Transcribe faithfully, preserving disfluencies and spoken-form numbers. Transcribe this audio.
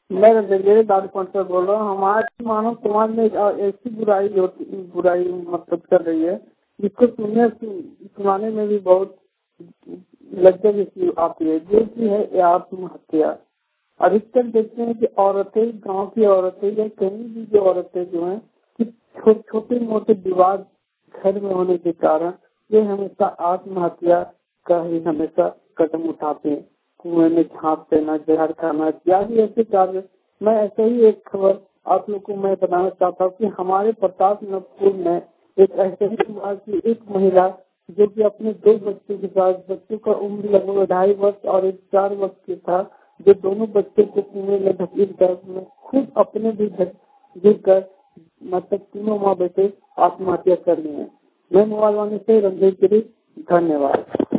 मैं रंजनगिरी दादीपंत से बोल रहा हूँ। हमारे मानव समाज में एक ऐसी बुराई होती बुराई मतलब कर रही है जिसको सुनने सुनाने में भी बहुत लज्जा जैसी आती है, जो कि है आत्महत्या। अधिकतर देखते हैं कि औरतें, गांव की औरतें या कहीं भी जो औरतें जो हैं कि छो, छोटे मोटे विवाद घर में होने के कारण ये हमेशा आत्महत्या का ही हमेशा कदम उठाते हैं। कुएं में झांक देना, जहर खाना इत्यादि ऐसे कार्य। मैं ऐसे ही एक खबर आप लोग को मैं बताना चाहता हूँ कि हमारे प्रतापनगर में एक ऐसे ही हुआ कि एक महिला जो कि अपने दो बच्चों के साथ, बच्चों का उम्र लगभग ढाई वर्ष और एक चार वर्ष के था, जो दोनों बच्चे को कुएं में धकेल कर खुद अपने भी गिर कर मतलब तीनों माँ बेटे आत्महत्या कर लिए हैं। मैं मोबाइल वाले से रंजन गिरी, धन्यवाद।